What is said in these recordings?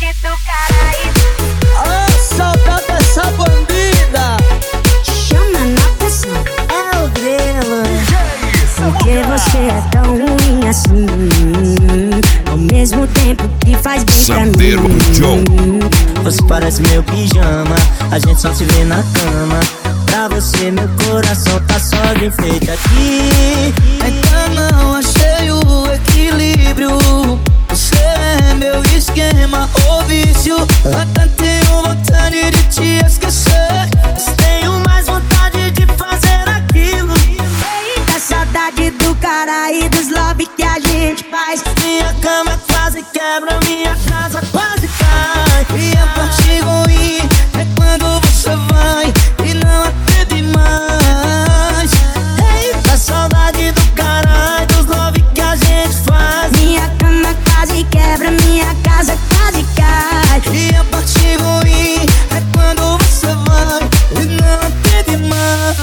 saudade do Caraíba. Ah, saudade dessa bandida. Chama na pressão, é o grelo. Por que você é tão ruim assim? Ao mesmo tempo que faz bem pra Santeiro mim. Joe. Você parece meu pijama, a gente só se vê na cama. Pra você meu coração tá só de enfeite aqui. Ainda não achei o equilíbrio. Você é meu esquema ou vício. Até tenho vontade de te esquecer, mas tenho mais vontade de fazer aquilo. Eita, saudade do cara e dos love que a gente faz. Minha cama quase quebra, minha casa quase cai. E a parte ruim é quando você vai e não atende mais. Eita, saudade do caralho, dos love que a gente faz. Minha cama quase quebra, minha casa quase cai. E a parte ruim é quando você vai e não atende mais.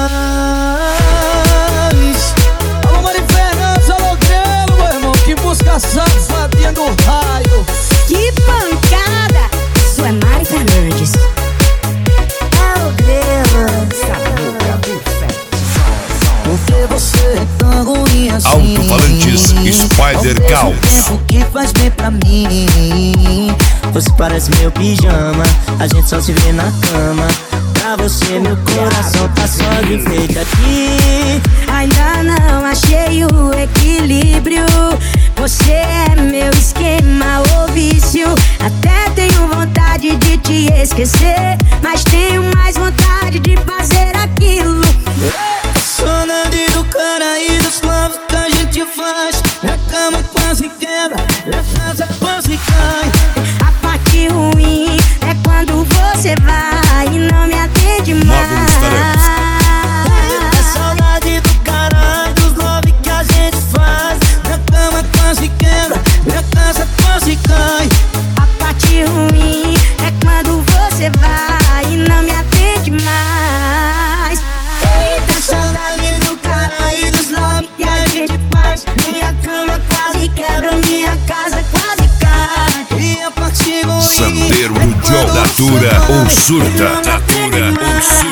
Alô, Mari Fernandes, alô, Grelo, meu irmão, que música safadinha do raio. Que pancada! Isso é Mari Fernandes. É o grelo. Porque você é tão ruim assim. Alto-falantes Spider Ao mesmo tempo que faz bem pra mim. Você parece meu pijama, a gente só se vê na cama. Pra você meu coração tá só de enfeite aqui. Ainda não achei o equilíbrio. Você é meu esquema ou vício. Até tenho vontade de te esquecer, mas tenho mais vontade de fazer aquilo. Saudade do cara e dos planos que a gente faz. A cama quase quebra, a casa quase cai. A parte ruim é quando você vai e não me atende mais. É saudade do caralho, dos love que a gente faz. A cama quase quebra, a casa quase cai. A parte ruim é quando você vai e não me atende mais. Eita, saudade do caralho, dos love que a gente faz. Minha cama quase quebra, minha casa quase cai. E a parte ruim Santeiro é Joe. quando Datura você ou vai surta. e não me atende Datura ou surta.